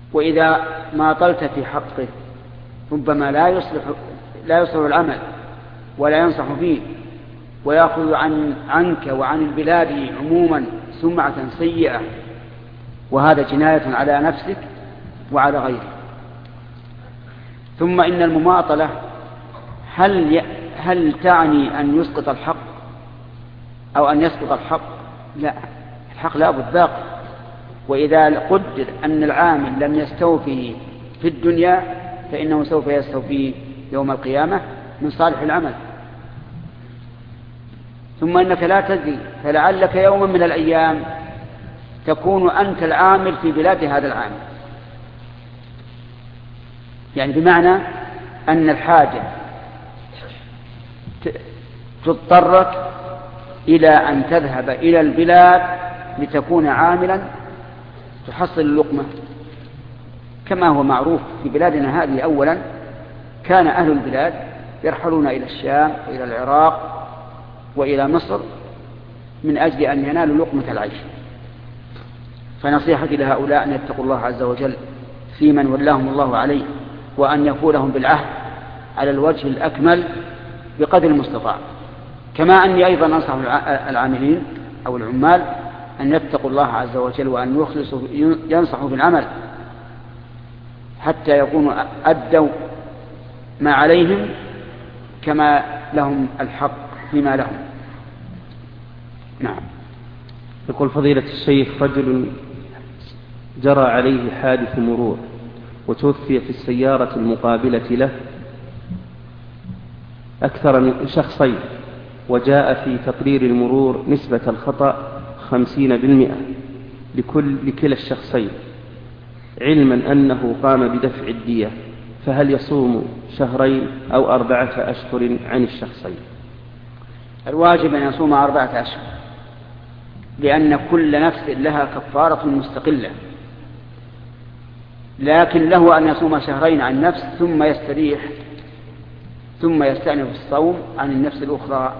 وإذا ما طلت في حقه ربما لا يصلح العمل ولا ينصح فيه، ويأخذ عنك وعن البلاد عموما سمعة سيئة، وهذا جناية على نفسك وعلى غيرك. ثم إن المماطلة هل تعني أن يسقط الحق أو أن يسقط الحق؟ لا، الحق لا بد باقي. وإذا قدر أن العامل لم يستوفي في الدنيا فإنه سوف يستوفي يوم القيامة من صالح العمل. ثم إنك لا تدري، فلعلك يوما من الأيام تكون أنت العامل في بلاد هذا العامل، يعني بمعنى أن الحاجة تضطرك إلى أن تذهب إلى البلاد لتكون عاملا تحصل اللقمة، كما هو معروف في بلادنا هذه. أولا كان أهل البلاد يرحلون إلى الشام وإلى العراق وإلى مصر من أجل أن ينالوا لقمة العيش. فنصيحتي لهؤلاء أن يتقوا الله عز وجل في من ولاهم الله عليه، وأن يكونهم بالعهد على الوجه الأكمل بقدر المستطاع. كما أني أيضا أنصح العاملين أو العمال أن يتقوا الله عز وجل وأن ينصحوا بالعمل حتى يكونوا أدوا ما عليهم كما لهم الحق فيما لهم. نعم. يقول فضيلة الشيخ: رجل جرى عليه حادث مرور وتوفي في السيارة المقابلة له أكثر من شخصين، وجاء في تقرير المرور نسبة الخطأ 50% لكلا الشخصين، علما أنه قام بدفع الدية، فهل يصوم شهرين أو 4 أشهر عن الشخصين؟ الواجب أن يصوم 4 أشهر، لأن كل نفس لها كفارة مستقلة، لكن له أن يصوم شهرين عن نفس ثم يستريح ثم يستأنف الصوم عن النفس الأخرى.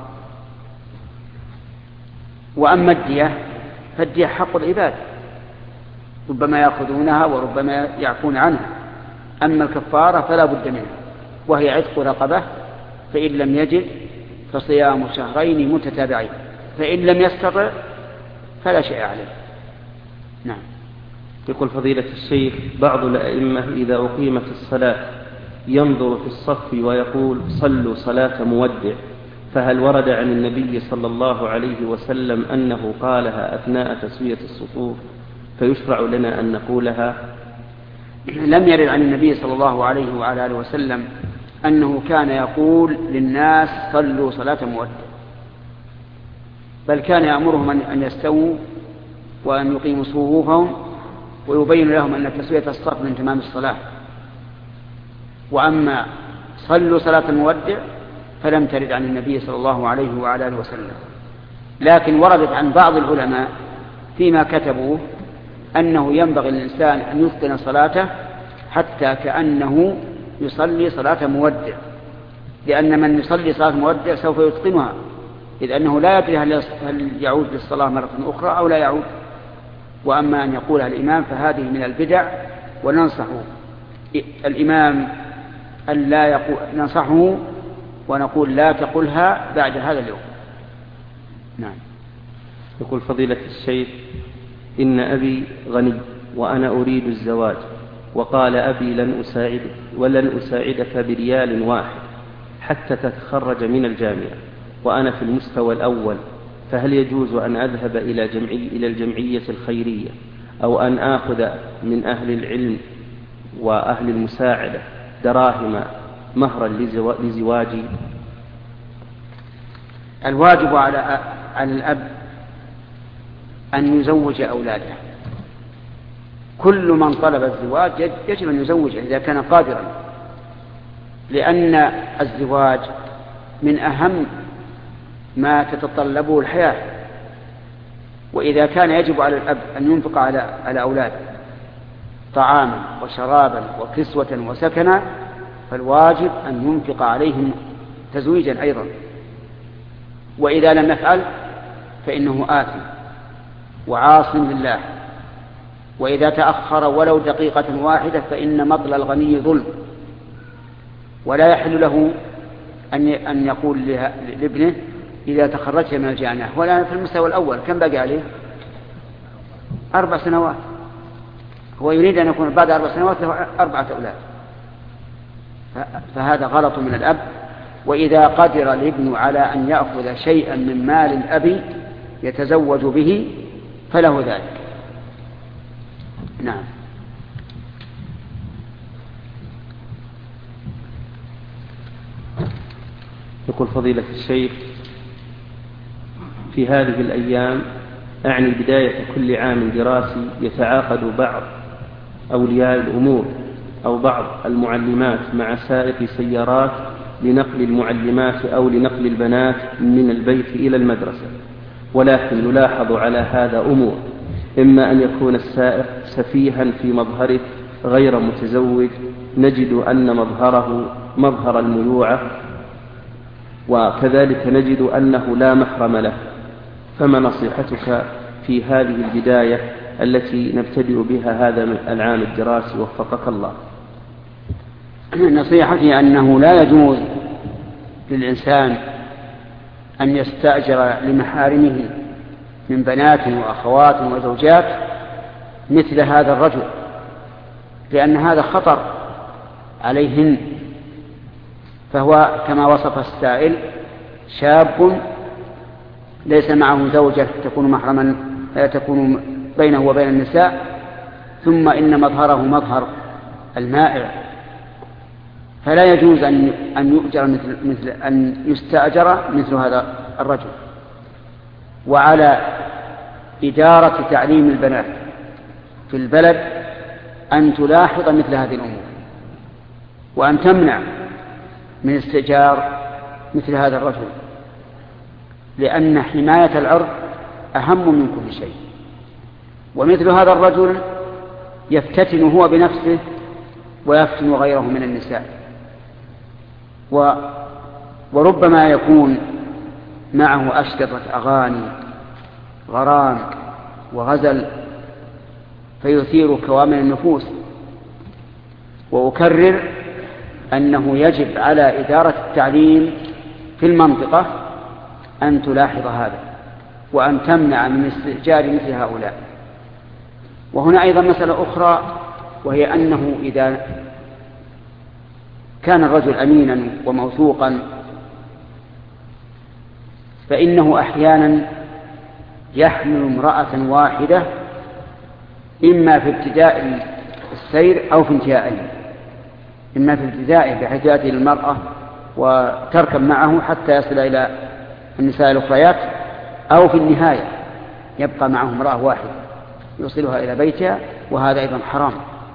وأما الدية فالدية حق العباد، ربما يأخذونها وربما يعفون عنها. أما الكفارة فلا بد منها، وهي عتق رقبة، فإن لم يجد فصيام شهرين متتابعين، فإن لم يستطع فلا شيء عليه. نعم. يقول فضيلة الشيخ: بعض الأئمة إذا أقيمت الصلاة ينظر في الصف ويقول: صلوا صلاة مودع، فهل ورد عن النبي صلى الله عليه وسلم أنه قالها أثناء تسوية الصفوف فيشرع لنا أن نقولها؟ لم يرد عن النبي صلى الله عليه وعلى آله وسلم أنه كان يقول للناس: صلوا صلاة مودع، بل كان يأمرهم أن يستووا وأن يقيموا صفوفهم، ويبين لهم أن تسوية الصف من تمام الصلاة. وأما صلوا صلاة مودع فلم ترد عن النبي صلى الله عليه وعلى آله وسلم، لكن وردت عن بعض العلماء فيما كتبوه أنه ينبغي للإنسان أن يتقن صلاته حتى كأنه يصلي صلاة مودع، لأن من يصلي صلاة مودع سوف يتقنها، إذ أنه لا يدري هل يعود للصلاة مرة أخرى أو لا يعود. وأما أن يقولها الإمام فهذه من البدع، وننصح الإمام أن لا يقول، ننصحه ونقول: لا تقولها بعد هذا اليوم. نعم. يقول فضيلة الشيخ: إن أبي غني وأنا أريد الزواج، وقال أبي: لن أساعدك بريال واحد حتى تتخرج من الجامعة، وأنا في المستوى الأول، فهل يجوز أن أذهب إلى الجمعية الخيرية أو أن آخذ من أهل العلم وأهل المساعدة دراهم مهرا لزواجي؟ الواجب على الأب أن يزوج أولاده. كل من طلب الزواج يجب أن يزوجه إذا كان قادرا، لأن الزواج من أهم ما تتطلبه الحياة. وإذا كان يجب على الأب أن ينفق على أولاده طعاما وشرابا وكسوة وسكنا، فالواجب أن ينفق عليهم تزويجا أيضا. وإذا لم يفعل فإنه آثم وعاص لله. وإذا تأخر ولو دقيقة واحدة فإن مطل الغني ظلم، ولا يحل له أن يقول لابنه إذا تخرجت من الجامعة. ولا في المستوى الأول كم بقى عليه؟ 4 سنوات، هو يريد أن يكون بعد 4 سنوات له 4 أولاد، فهذا غلط من الأب. وإذا قدر الابن على أن يأخذ شيئا من مال الأب يتزوج به فله ذلك. نعم. يقول فضيلة الشيخ: في هذه الأيام، أعني بداية كل عام دراسي، يتعاقد بعض أولياء الأمور أو بعض المعلمات مع سائق سيارات لنقل المعلمات أو لنقل البنات من البيت إلى المدرسة، ولكن يلاحظ على هذا أمور: إما أن يكون السائق سفيها في مظهره غير متزوج، نجد أن مظهره مظهر الميوعة، وكذلك نجد أنه لا محرم له. فما نصيحتك في هذه البداية التي نبتدئ بها هذا العام الدراسي وفقك الله؟ نصيحتي أنه لا يجوز للإنسان أن يستأجر لمحارمه من بنات وأخوات وزوجات مثل هذا الرجل، لأن هذا خطر عليهن. فهو كما وصف السائل شاب ليس معه زوجة تكون محرما تكون بينه وبين النساء، ثم إن مظهره مظهر المائع، فلا يجوز أن يؤجر مثل أن يستأجر مثل هذا الرجل. وعلى إدارة تعليم البنات في البلد أن تلاحظ مثل هذه الأمور، وأن تمنع من استئجار مثل هذا الرجل، لأن حماية العرض أهم من كل شيء. ومثل هذا الرجل يفتتن هو بنفسه ويفتن غيره من النساء، وربما يكون معه أشرطة أغاني غرام وغزل فيثير كوامن النفوس. وأكرر أنه يجب على إدارة التعليم في المنطقة أن تلاحظ هذا وأن تمنع من استئجار مثل هؤلاء. وهنا أيضا مسألة أخرى، وهي أنه إذا كان الرجل أمينا وموثوقا فإنه أحيانا يحمل امرأة واحدة إما في ابتداء السير أو في انتهائه، إما في ابتدائه بحيث يأتي للمرأة وتركب معه حتى يصل إلى النساء الأخريات، أو في النهاية يبقى معه امرأة واحدة يوصلها إلى بيتها، وهذا أيضا حرام.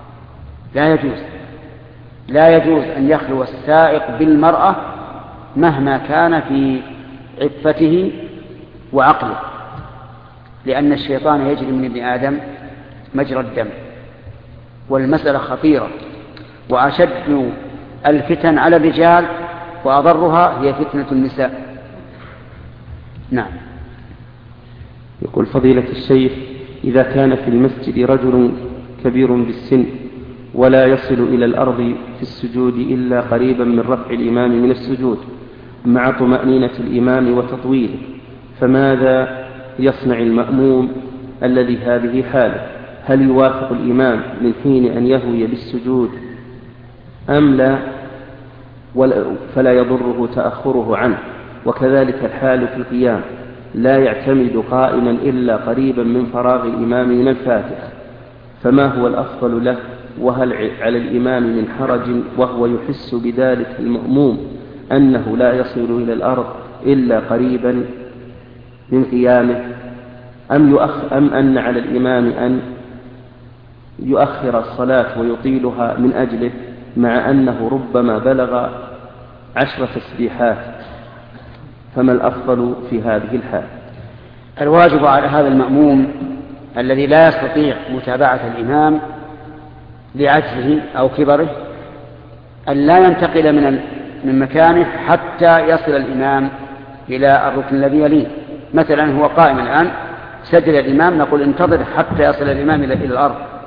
لا يجوز أن يخلو السائق بالمرأة مهما كان في عفته وعقله، لأن الشيطان يجري من ابن آدم مجرى الدم. والمسألة خطيرة، وأشد الفتن على الرجال وأضرها هي فتنة النساء. نعم. يقول فضيلة الشيخ: إذا كان في المسجد رجل كبير بالسن ولا يصل إلى الأرض في السجود إلا قريبا من رفع الإمام من السجود مع طمأنينة الإمام وتطويله، فماذا يصنع المأموم الذي هذه حاله؟ هل يوافق الإمام من حين أن يهوي بالسجود أم لا فلا يضره تأخره عنه؟ وكذلك الحال في القيام، لا يعتمد قائما إلا قريبا من فراغ الإمام من الفاتحة، فما هو الأفضل له؟ وهل على الإمام من حرج وهو يحس بذلك المأموم أنه لا يصل إلى الأرض إلا قريبا من قيامه، أم أن على الإمام أن يؤخر الصلاة ويطيلها من أجله، مع أنه ربما بلغ 10 تسبيحات؟ فما الأفضل في هذه الحال؟ الواجب على هذا المأموم الذي لا يستطيع متابعة الإمام لعجزه أو كبره أن لا ينتقل من مكانه حتى يصل الإمام إلى الركن الذي يليه. مثلا هو قائم الآن، سجل الإمام، نقول انتظر حتى يصل الإمام إلى الأرض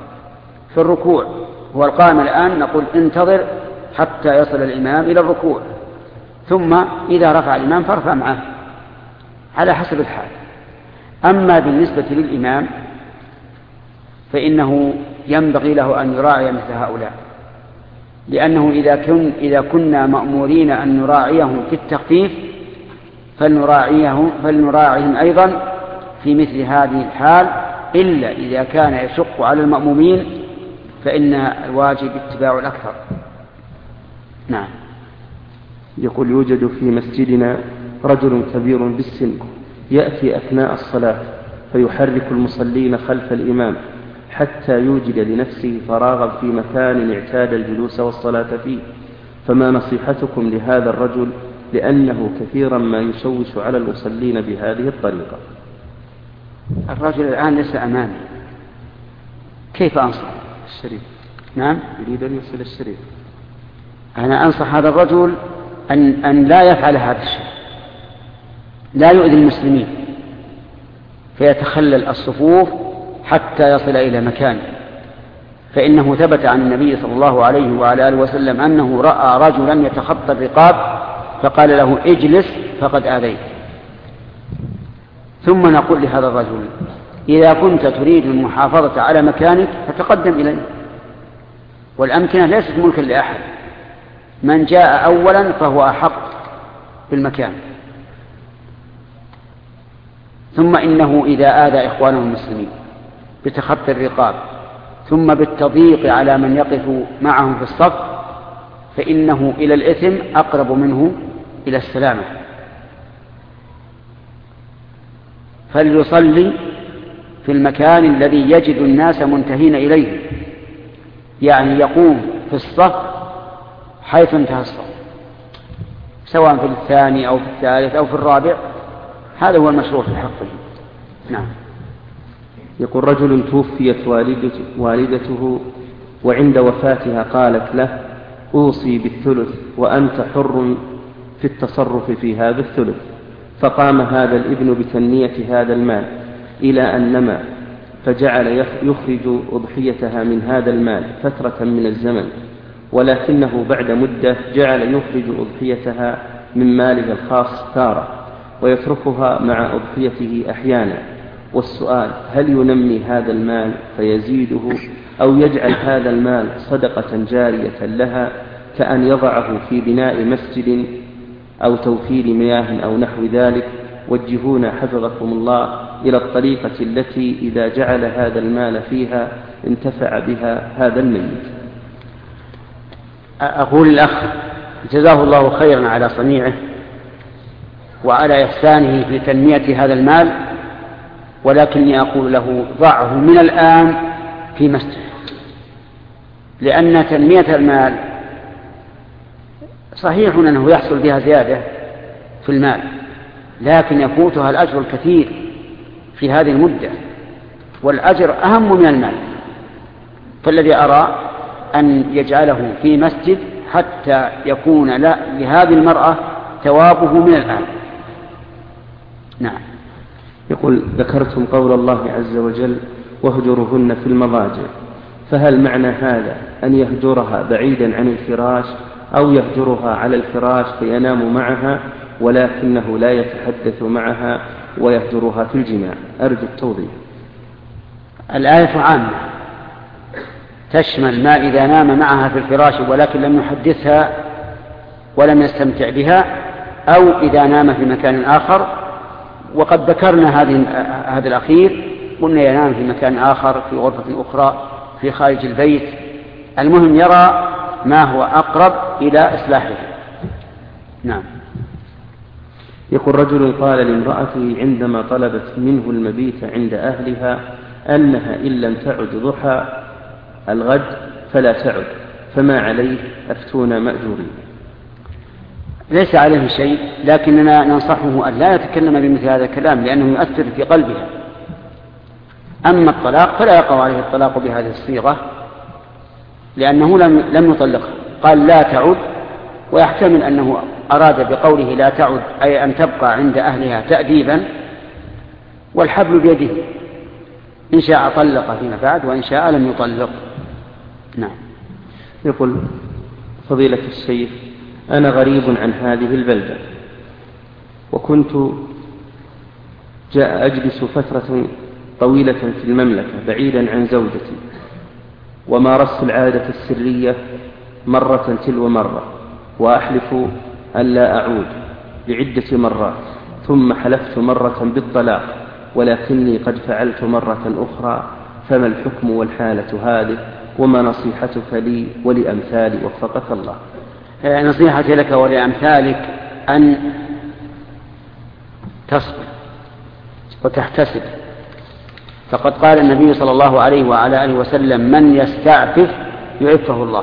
في الركوع، هو القائم الآن نقول انتظر حتى يصل الإمام إلى الركوع، ثم إذا رفع الإمام فارفع معه على حسب الحال. أما بالنسبة للإمام فإنه ينبغي له أن يراعي مثل هؤلاء، لأنه إذا كنا مأمورين أن نراعيهم في التخفيف فلنراعيهم أيضا في مثل هذه الحال، إلا إذا كان يشق على المأمومين فإن الواجب اتباع الأكثر. نعم. يقول يوجد في مسجدنا رجل كبير بالسن يأتي أثناء الصلاة فيحرك المصلين خلف الإمام حتى يوجد لنفسه فراغا في مكان اعتاد الجلوس والصلاة فيه، فما نصيحتكم لهذا الرجل لأنه كثيرا ما يشوش على المصلين بهذه الطريقة؟ الرجل الآن ليس أمامي، كيف أنصح؟ الشريف. نعم، يريد أن يصل الشريف. أنا أنصح هذا الرجل أن لا يفعل هذا الشيء، لا يؤذي المسلمين فيتخلل الصفوف حتى يصل إلى مكانه، فإنه ثبت عن النبي صلى الله عليه وعلى آله وسلم أنه رأى رجلا يتخطى الرقاب فقال له اجلس فقد آذيت. ثم نقول لهذا الرجل إذا كنت تريد المحافظة على مكانك فتقدم إليه، والأمكنة ليست ملكا لأحد، من جاء أولا فهو أحق بالمكان. ثم إنه إذا آذى إخوانه المسلمين بتخطي الرقاب ثم بالتضييق على من يقف معهم في الصف فإنه إلى الإثم أقرب منه إلى السلامة. فليصلي في المكان الذي يجد الناس منتهين إليه، يعني يقوم في الصف حيث انتهى الصف، سواء في الثاني أو في الثالث أو في الرابع، هذا هو المشروع في حقه. نعم. يقول رجل توفيت والدته وعند وفاتها قالت له أوصي بالثلث وأنت حر في التصرف في هذا الثلث، فقام هذا الابن بتنمية هذا المال إلى أن نما، فجعل يخرج أضحيتها من هذا المال فترة من الزمن، ولكنه بعد مدة جعل يخرج أضحيتها من ماله الخاص تارة ويتركها مع أضحيته أحيانا. والسؤال هل ينمي هذا المال فيزيده أو يجعل هذا المال صدقة جارية لها كأن يضعه في بناء مسجد أو توفير مياه أو نحو ذلك؟ وجهونا حفظكم الله إلى الطريقة التي إذا جعل هذا المال فيها انتفع بها هذا الميت. أقول الأخ جزاه الله خيرا على صنيعه وعلى إحسانه في تنمية هذا المال، ولكني أقول له ضعه من الآن في مسجد، لأن تنمية المال صحيح أنه يحصل بها زيادة في المال، لكن يفوتها الأجر الكثير في هذه المدة، والأجر أهم من المال. فالذي أرى أن يجعله في مسجد حتى يكون لهذه المرأة ثوابه من الآن. نعم. يقول ذكرتم قول الله عز وجل واهجرهن في المضاجع، فهل معنى هذا أن يهجرها بعيدا عن الفراش أو يهجرها على الفراش فينام معها ولكنه لا يتحدث معها ويهجرها في الجماع؟ أرجو التوضيح. الآية عامة تشمل ما إذا نام معها في الفراش ولكن لم يحدثها ولم يستمتع بها، أو إذا نام في مكان آخر، وقد ذكرنا هذا الأخير، قلنا ينام في مكان آخر في غرفة أخرى في خارج البيت، المهم يرى ما هو أقرب إلى إصلاحه. نعم. يقول رجل قال لامرأته عندما طلبت منه المبيت عند أهلها أنها إن لم تعد ضحى الغد فلا تعد، فما عليه؟ أفتونا مأجورين. ليس عليه شيء، لكننا ننصحه أن لا يتكلم بمثل هذا الكلام لأنه يؤثر في قلبها. أما الطلاق فلا يقع عليه الطلاق بهذه الصيغة، لأنه لم يطلقها، قال لا تعد، ويحتمل أنه أراد بقوله لا تعد أي أن تبقى عند أهلها تأديبا، والحبل بيده، إن شاء طلق فيما بعد وإن شاء لم يطلق. نعم. يقول فضيلة الشيخ: أنا غريب عن هذه البلدة، وكنت أجلس فترة طويلة في المملكة بعيدا عن زوجتي، ومارست العادة السرية مرة تلو مرة، وأحلف ألا أعود لعدة مرات، ثم حلفت مرة بالطلاق، ولكني قد فعلت مرة أخرى، فما الحكم والحالة هذه؟ وما نصيحتك لي ولأمثالي وفقك الله؟ نصيحتي لك ولأمثالك أن تصبر وتحتسب، فقد قال النبي صلى الله عليه وعلى آله وسلم: من يستعفف يعفه الله.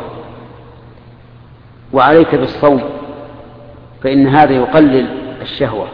وعليك بالصوم، فإن هذا يقلل الشهوة.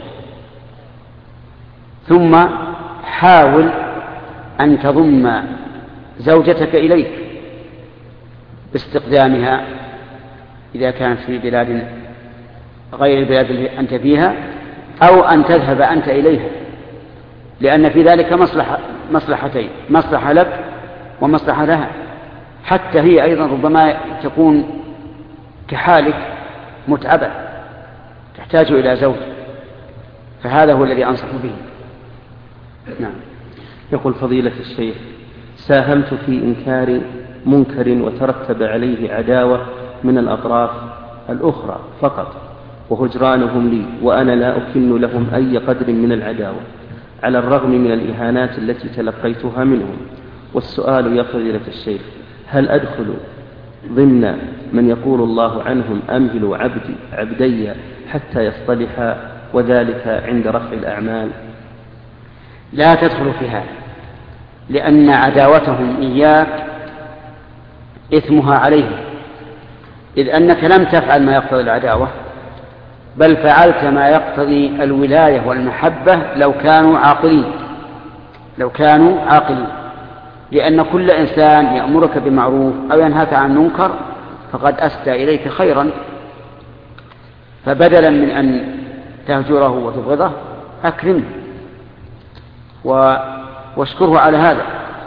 ثم حاول أن تضم زوجتك إليك باستقدامها إذا كانت في بلاد غير البلاد التي أنت فيها، أو أن تذهب أنت إليها، لأن في ذلك مصلحتين: مصلحة لك ومصلحة لها. حتى هي أيضا ربما تكون كحالك متعبة تحتاج إلى زوج، فهذا هو الذي أنصح به. نعم. يقول فضيلة الشيخ: ساهمت في إنكار منكر وترتب عليه عداوة من الأطراف الأخرى فقط، وهجرانهم لي، وأنا لا أكن لهم أي قدر من العداوة، على الرغم من الإهانات التي تلقيتها منهم. والسؤال يا فضيلة الشيخ: هل أدخل ضمن من يقول الله عنهم: أمهلوا عبدي حتى يصطلحا، وذلك عند رفع الأعمال؟ لا تدخل في هذا، لأن عداوتهم إياك إثمها عليهم، إذ أنك لم تفعل ما يقتضي العداوة، بل فعلت ما يقتضي الولاية والمحبة لو كانوا عاقلين. لأن كل إنسان يأمرك بمعروف أو ينهاك عن منكر فقد أسدى إليك خيرا، فبدلا من أن تهجره وتبغضه أكرمه واشكره على هذا،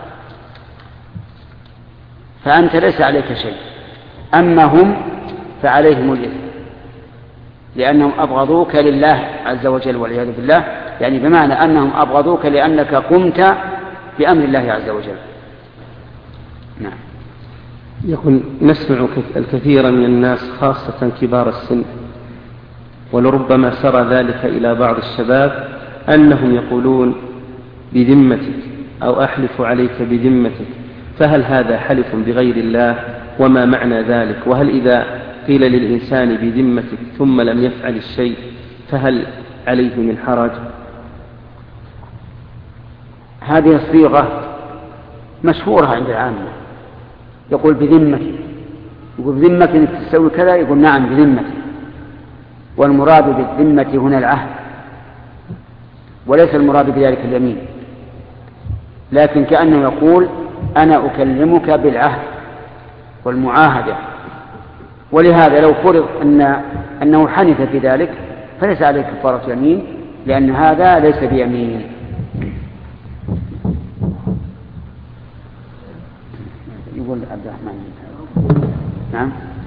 فأنت ليس عليك شيء. أما هم فعليهم الإثم، لأنهم أبغضوك لله عز وجل والعياذ بالله، يعني بمعنى أنهم أبغضوك لأنك قمت بأمر الله عز وجل. نعم. يقول: نسمع الكثير من الناس خاصة كبار السن، ولربما سرى ذلك إلى بعض الشباب، أنهم يقولون بذمتك أو أحلف عليك بذمتك، فهل هذا حلف بغير الله؟ وما معنى ذلك؟ وهل إذا قيل للإنسان بذمتك ثم لم يفعل الشيء فهل عليه من حرج؟ هذه الصيغة مشهورة عند العامة، يقول بذمتك، يقول بذمتك أنك تسوي كذا، يقول نعم بذمتك، والمراد بالذمة هنا العهد، وليس المراد بذلك اليمين، لكن كأنه يقول أنا أكلمك بالعهد والمعاهدة. ولهذا لو فرض أنه حنث في ذلك فليس عليه كفارة يمين، لأن هذا ليس بيمين. يقول عبد الرحمن. نعم.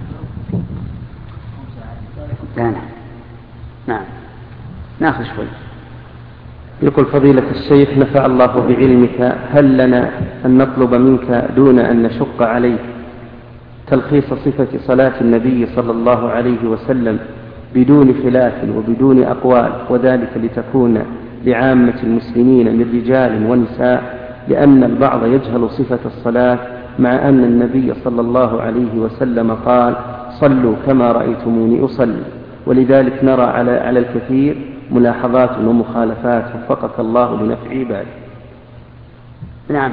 نعم. ناخذ شوي. يقول فضيلة الشيخ: نفع الله بعلمك، هل لنا أن نطلب منك دون أن نشق عليك تلخيص صفة صلاة النبي صلى الله عليه وسلم بدون خلاف وبدون أقوال، وذلك لتكون لعامة المسلمين من رجال ونساء، لأن البعض يجهل صفة الصلاة، مع أن النبي صلى الله عليه وسلم قال: صلوا كما رأيتموني أصلي، ولذلك نرى على الكثير ملاحظات ومخالفات، وفقك الله لنفع عباده. نعم.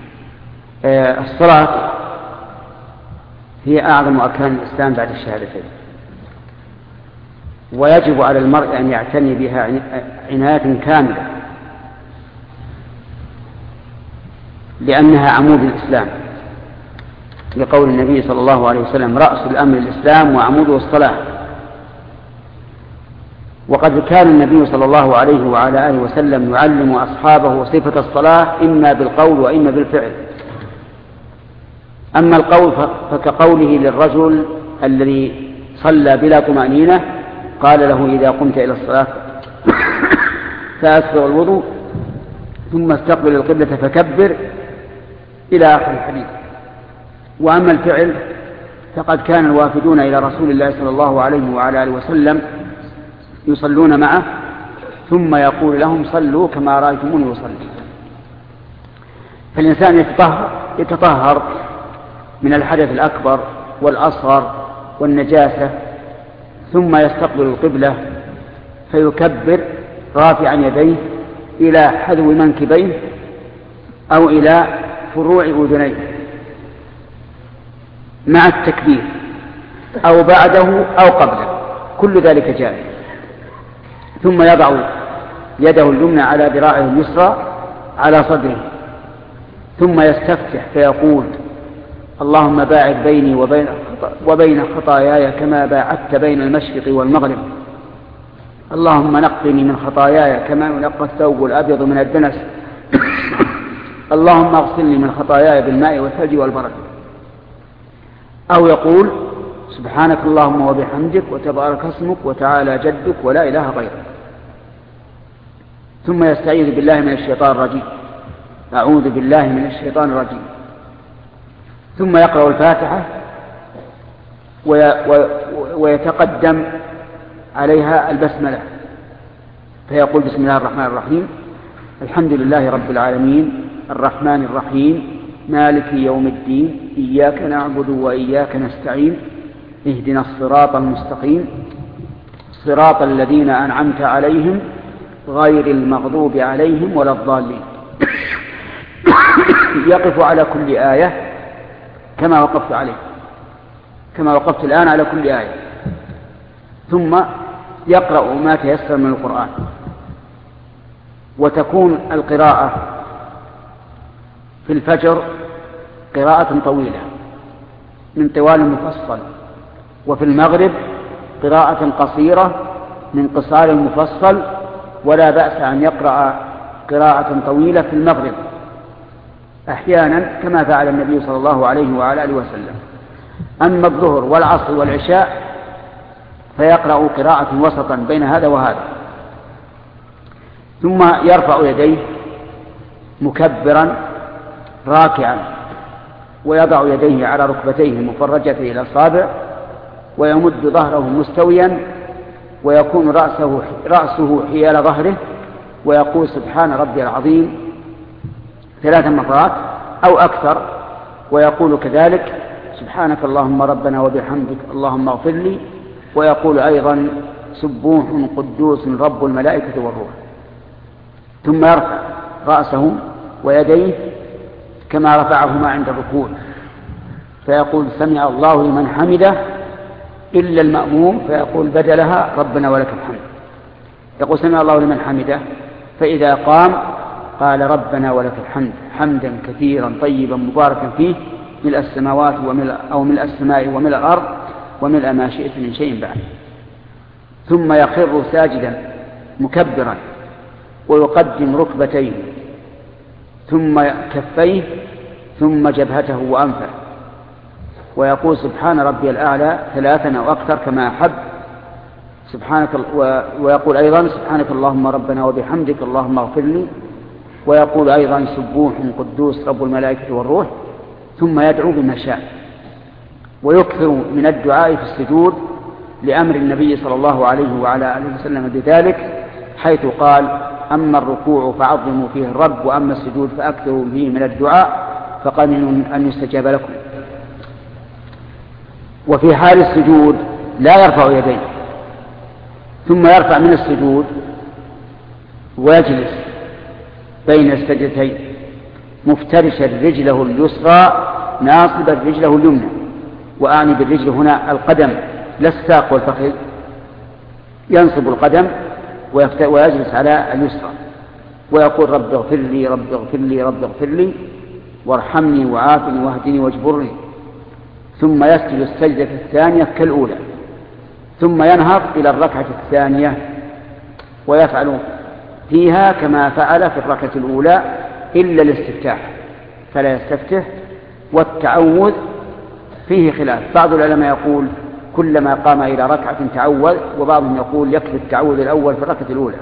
الصلاة هي أعظم أركان الإسلام بعد الشهادتين، ويجب على المرء أن يعتني بها عناية كاملة، لأنها عمود الإسلام، لقول النبي صلى الله عليه وسلم: رأس الأمر الإسلام وعموده الصلاة. وقد كان النبي صلى الله عليه وعلى آله وسلم يعلم أصحابه صفة الصلاة إما بالقول وإما بالفعل، أما القول فكقوله للرجل الذي صلى بلا طمأنينة قال له إذا قمت إلى الصلاة فأسبغ الوضوء ثم استقبل القبلة فكبر إلى آخر الحديث. وأما الفعل فقد كان الوافدون إلى رسول الله صلى الله عليه وعلى آله وسلم يصلون معه ثم يقول لهم صلوا كما رأيتموني أصلي. فالإنسان يتطهر من الحدث الأكبر والأصغر والنجاسة ثم يستقبل القبلة فيكبر رافعا يديه إلى حذو منكبيه أو إلى فروع أذنيه مع التكبير أو بعده أو قبله، كل ذلك جائز. ثم يضع يده اليمنى على ذراعه اليسرى على صدره ثم يستفتح فيقول اللهم باعد بيني وبين خطاياي كما باعدت بين المشرق والمغرب، اللهم نقني من خطاياي كما ينقى الثوب الأبيض من الدنس، اللهم اغسلني من خطاياي بالماء والثلج والبرد. أو يقول سبحانك اللهم وبحمدك وتبارك اسمك وتعالى جدك ولا إله غيرك. ثم يستعيذ بالله من الشيطان الرجيم، أعوذ بالله من الشيطان الرجيم. ثم يقرأ الفاتحة ويتقدم عليها البسملة فيقول بسم الله الرحمن الرحيم الحمد لله رب العالمين الرحمن الرحيم مالك يوم الدين إياك نعبد وإياك نستعين اهدنا الصراط المستقيم صراط الذين أنعمت عليهم غير المغضوب عليهم ولا الضالين. يقف على كل آية كما وقفت الآن على كل آية، ثم يقرأ ما تيسر من القرآن. وتكون القراءة في الفجر قراءة طويلة من طوال مفصل، وفي المغرب قراءة قصيرة من قصار مفصل، ولا بأس أن يقرأ قراءة طويلة في المغرب أحيانا كما فعل النبي صلى الله عليه وعلى آله وسلم. أما الظهر والعصر والعشاء فيقرأ قراءة وسطا بين هذا وهذا. ثم يرفع يديه مكبرا راكعا ويضع يديه على ركبتيه مفرجته إلى الأصابع ويمد ظهره مستويا ويكون رأسه حيال ظهره ويقول سبحان ربي العظيم 3 مرات أو أكثر، ويقول كذلك سبحانك اللهم ربنا وبحمدك اللهم اغفر لي، ويقول أيضا سبوح قدوس رب الملائكة والروح. ثم يرفع رأسه ويديه كما رفعهما عند الركوع فيقول سمع الله لمن حمده إلا المأموم فيقول بدلها ربنا ولك الحمد. يقول سمع الله لمن حمده، فإذا قام قال ربنا ولك الحمد حمدا كثيرا طيبا مباركا فيه ملء السماوات ملء السماء وملء الأرض وملء ما شئت من شيء بعد. ثم يخر ساجدا مكبرا ويقدم ركبتيه ثم كفيه ثم جبهته وأنفه ويقول سبحان ربي الأعلى 3 أو أكثر كما أحب، ويقول أيضا سبحانك اللهم ربنا وبحمدك اللهم اغفر لي، ويقول أيضا سبوح قدوس رب الملائكة والروح. ثم يدعو بما شاء ويكثر من الدعاء في السجود لأمر النبي صلى الله عليه وعلى آله وسلم بذلك، حيث قال أما الركوع فعظموا فيه الرب وأما السجود فأكثروا فيه من الدعاء فقمن أن يستجاب لكم. وفي حال السجود لا يرفع يديه، ثم يرفع من السجود ويجلس بين السجدتين مفترشا رجله اليسرى ناصبا رجله اليمنى، وأعني بالرجل هنا القدم لا الساق والفخذ، ينصب القدم ويجلس على اليسرى ويقول رب اغفر لي رب اغفر لي رب اغفر لي وارحمني وعافني واهدني واجبرني. ثم يسجد السجدة الثانية كالأولى ثم ينهض إلى الركعة الثانية ويفعل فيها كما فعل في الركعة الأولى إلا الاستفتاح، فلا يستفتح والتعوذ فيه خلاف، بعض العلماء يقول كلما قام إلى ركعة تعوذ، وبعضهم يقول يكفي التعوذ الأول في الركعة الأولى.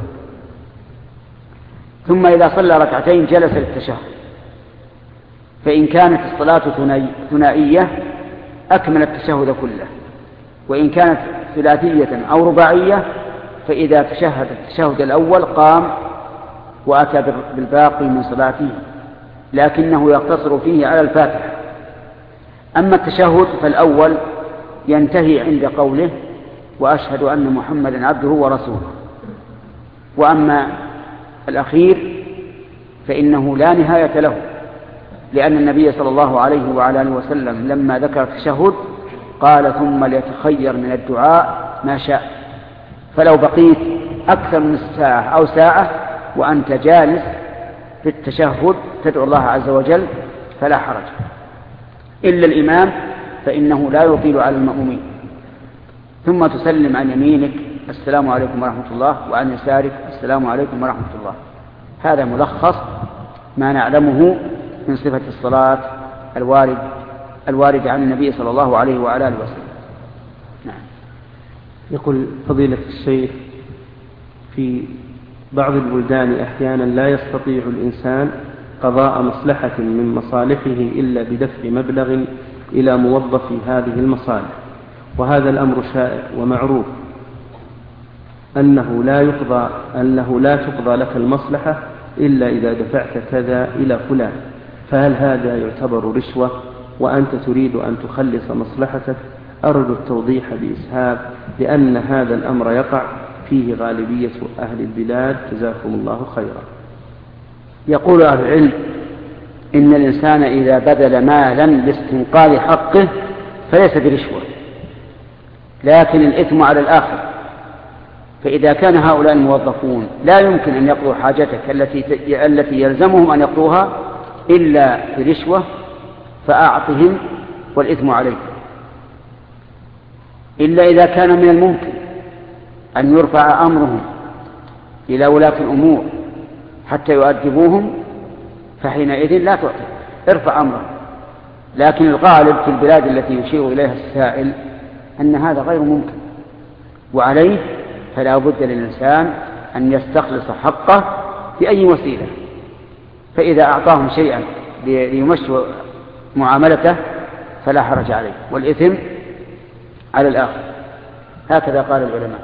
ثم إذا صلى ركعتين جلس للتشهد، فإن كانت الصلاة ثنائية أكمل التشهد كله، وإن كانت ثلاثية أو رباعية فإذا تشهد التشهد الأول قام وأتى بالباقي من صلاته، لكنه يقتصر فيه على الفاتحة. أما التشهد فالأول ينتهي عند قوله وأشهد أن محمدا عبده ورسوله، وأما الأخير فإنه لا نهاية له، لأن النبي صلى الله عليه وعلى آله وسلم لما ذكر التشهد قال ثم ليتخير من الدعاء ما شاء. فلو بقيت أكثر من ساعة أو ساعة وأنت جالس في التشهد تدعو الله عز وجل فلا حرج، إلا الإمام فإنه لا يطيل على المأمومين. ثم تسلم عن يمينك السلام عليكم ورحمة الله، وعن يسارك السلام عليكم ورحمة الله. هذا ملخص ما نعلمه من صفة الصلاة الوارد عن النبي صلى الله عليه وعلى آله وسلم. نعم. يقول فضيلة الشيخ في بعض البلدان أحيانا لا يستطيع الإنسان قضاء مصلحة من مصالحه إلا بدفع مبلغ إلى موظف هذه المصالح، وهذا الأمر شائع ومعروف أنه لا تقضى لك المصلحة إلا إذا دفعت كذا إلى فلان، فهل هذا يعتبر رشوة وأنت تريد أن تخلص مصلحتك؟ أرجو التوضيح بإسهاب، لأن هذا الأمر يقع فيه غالبية أهل البلاد، جزاكم الله خيرا. يقول أهل العلم إن الإنسان إذا بذل مالا لاستنقاذ حقه فليس برشوة، لكن الإثم على الآخر. فإذا كان هؤلاء الموظفون لا يمكن أن يقضوا حاجتك التي يلزمهم أن يقضوها إلا برشوة فأعطهم والإثم عليك، إلا إذا كان من الممكن أن يرفع أمرهم إلى ولاة الأمور حتى يؤدبوهم فحينئذ لا تعطي، ارفع أمرهم. لكن الغالب في البلاد التي يشير إليها السائل أن هذا غير ممكن، وعليه فلا بد للإنسان أن يستخلص حقه بأي وسيلة، فإذا أعطاهم شيئا ليمشوا معاملته فلا حرج عليه، والإثم على الآخر. هكذا قال العلماء.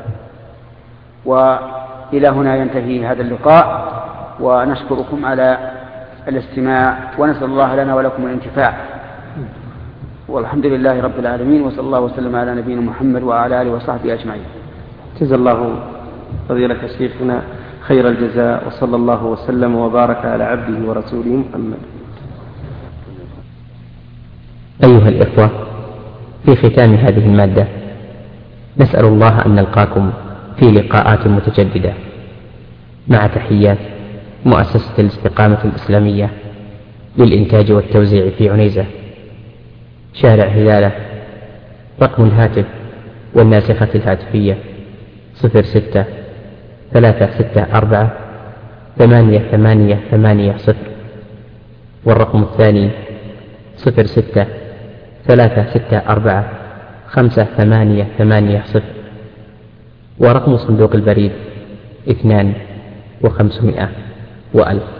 وإلى هنا ينتهي هذا اللقاء، ونشكركم على الاستماع، ونسأل الله لنا ولكم الانتفاع، والحمد لله رب العالمين، وصلى الله وسلم على نبينا محمد وعلى آله وصحبه أجمعين. جزا الله فضيلة شيخنا خير الجزاء، وصلى الله وسلم وبارك على عبده ورسوله محمد. أيها الإخوة، في ختام هذه المادة نسأل الله أن نلقاكم في لقاءات متجددة، مع تحيات مؤسسة الاستقامة الإسلامية للإنتاج والتوزيع في عنيزة، شارع هلالة. رقم الهاتف والناسخة الهاتفية 06-364-8880، والرقم الثاني 06-364-5880، ورقم صندوق البريد 2 و500 و1000.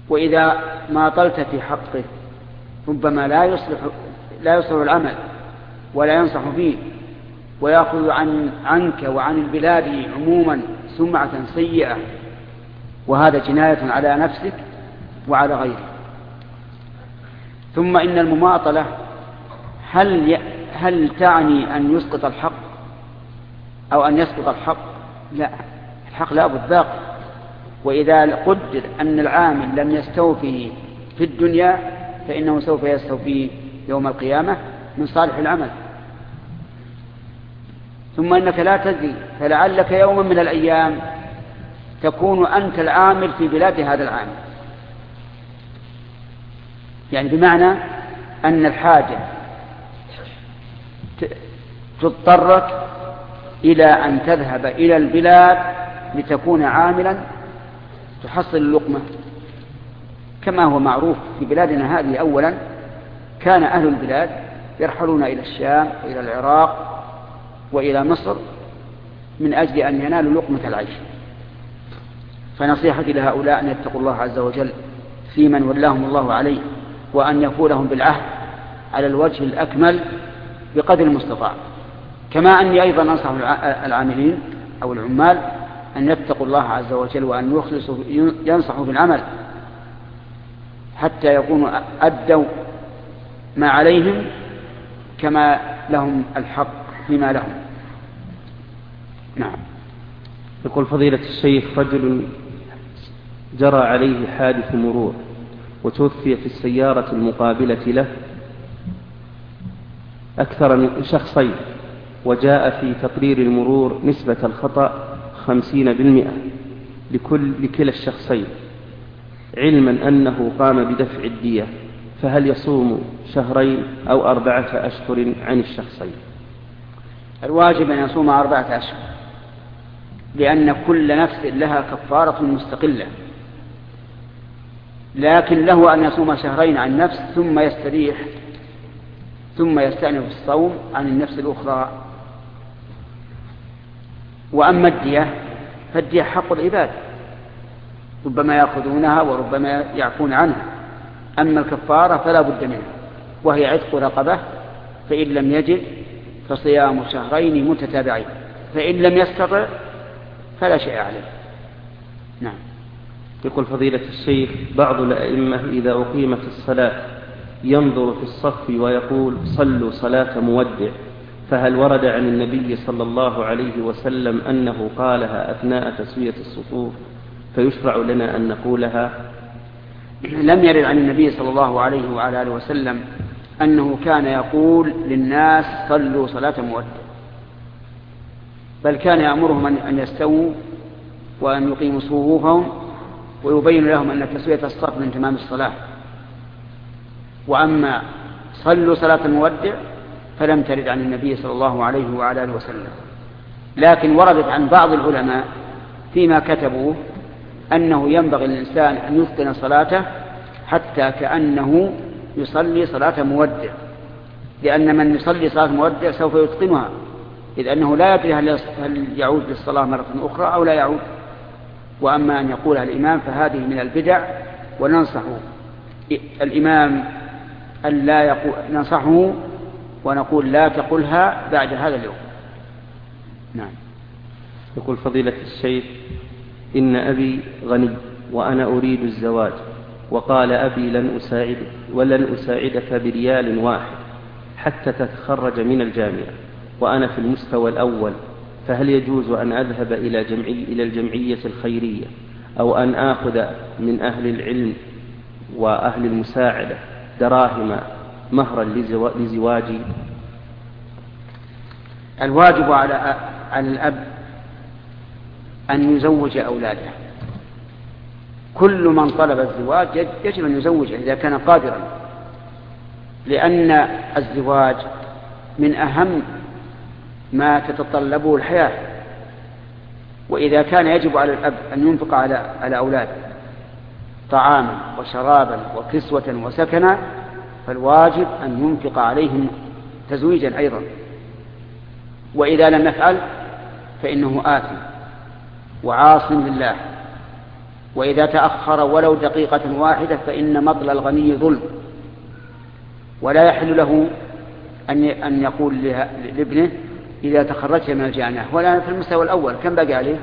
وإذا ما طلت في حقه ربما لا يصلح العمل ولا ينصح فيه، ويأخذ عنك وعن البلاد عموما سمعة سيئة، وهذا جناية على نفسك وعلى غيرك. ثم إن المماطلة هل تعني أن يسقط الحق أو أن يسقط الحق؟ لا، الحق لا بد باقي، وإذا قدر أن العامل لم يستوفه في الدنيا فإنه سوف يستوفيه يوم القيامة من صالح العمل. ثم إنك لا تدري، فلعلك يوما من الأيام تكون أنت العامل في بلاد هذا العامل، يعني بمعنى أن الحاجة تضطرك إلى أن تذهب إلى البلاد لتكون عاملا تحصل اللقمة، كما هو معروف في بلادنا هذه. أولا كان أهل البلاد يرحلون إلى الشام وإلى العراق وإلى مصر من أجل أن ينالوا لقمة العيش. فنصيحتي لهؤلاء أن يتقوا الله عز وجل في من ولاهم الله عليه، وأن يكونهم بالعهد على الوجه الأكمل بقدر المستطاع. كما أني أيضا أنصح العاملين أو العمال أن يتقوا الله عز وجل وأن ينصحوا في العمل حتى يكونوا أدوا ما عليهم كما لهم الحق فيما لهم. نعم. يقول فضيلة الشيخ: رجل جرى عليه حادث مرور وتوفي في السيارة المقابلة له أكثر من شخصين، وجاء في تقرير المرور نسبة الخطأ 50% لكلا الشخصين، علما أنه قام بدفع الدية، فهل يصوم شهرين أو 4 أشهر عن الشخصين؟ الواجب أن يصوم 4 أشهر، لأن كل نفس لها كفارة مستقلة، لكن له أن يصوم شهرين عن نفس ثم يستريح ثم يستأنف الصوم عن النفس الأخرى. وأما الدية فالدية حق العباد، ربما يأخذونها وربما يعفون عنها. أما الكفارة فلا بد منها، وهي عتق رقبة، فإن لم يجد فصيام شهرين متتابعين، فإن لم يستطع فلا شيء عليه. نعم. يقول فضيلة الشيخ: بعض الأئمة إذا أقيمت الصلاة ينظر في الصف ويقول: صلوا صلاة مودع، فهل ورد عن النبي صلى الله عليه وسلم أنه قالها أثناء تسوية الصفوف فيشرع لنا أن نقولها؟ لم يرد عن النبي صلى الله عليه وعلى آله وسلم أنه كان يقول للناس: صلوا صلاة مودع، بل كان يأمرهم أن يستووا وأن يقيموا صفوفهم، ويبين لهم أن تسوية الصف من تمام الصلاة. وأما صلوا صلاة مودع فلم ترد عن النبي صلى الله عليه وعلى آله وسلم، لكن وردت عن بعض العلماء فيما كتبوه أنه ينبغي للإنسان أن يتقن صلاته حتى كأنه يصلي صلاة مودع، لأن من يصلي صلاة مودع سوف يتقنها، إذ أنه لا يدري هل يعود للصلاة مرة أخرى أو لا يعود. وأما أن يقولها الإمام فهذه من البدع، وننصح الإمام أن لا يقول، ننصحه ونقول لا تقولها بعد هذا اليوم. نعم. يقول فضيلة الشيخ: إن أبي غني وأنا أريد الزواج، وقال أبي لن أساعدك بريال واحد حتى تتخرج من الجامعة، وأنا في المستوى الأول، فهل يجوز أن أذهب إلى الجمعية الخيرية أو أن آخذ من أهل العلم وأهل المساعدة دراهم مهرا لزواجي؟ الواجب على الأب أن يزوج أولاده. كل من طلب الزواج يجب أن يزوجه إذا كان قادرا، لأن الزواج من أهم ما تتطلبه الحياة. وإذا كان يجب على الأب أن ينفق على أولاده طعاما وشرابا وكسوة وسكنا، فالواجب أن ينفق عليهم تزويجا أيضا. وإذا لم يفعل فإنه آثم وعاص لله. وإذا تأخر ولو دقيقة واحدة فإن مطل الغني ظلم، ولا يحل له أن يقول لابنه إذا تخرجت من الجامعة. ولا في المستوى الأول كم بقى عليه؟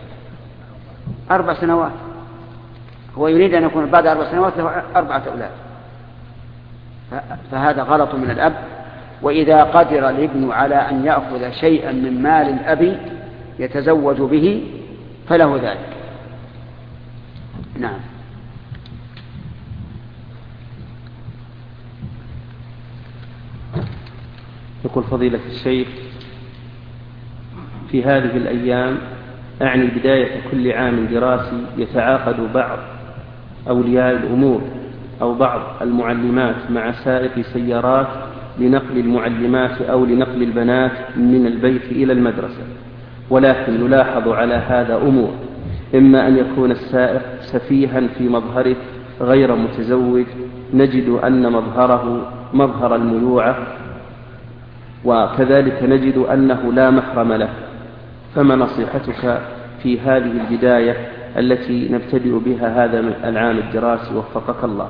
4 سنوات، هو يريد أن يكون بعد 4 سنوات له 4 أولاد، فهذا غلط من الأب. وإذا قدر الابن على أن يأخذ شيئا من مال الأب يتزوج به فله ذلك. نعم. يقول فضيلة الشيخ: في هذه الأيام، أعني بداية كل عام دراسي، يتعاقد بعض أولياء الأمور أو بعض المعلمات مع سائق سيارات لنقل المعلمات أو لنقل البنات من البيت إلى المدرسة، ولكن يلاحظ على هذا أمور: إما أن يكون السائق سفيها في مظهره غير متزوج، نجد أن مظهره مظهر الميوعة، وكذلك نجد أنه لا محرم له. فما نصيحتك في هذه البداية التي نبتدئ بها هذا العام الدراسي وفقك الله؟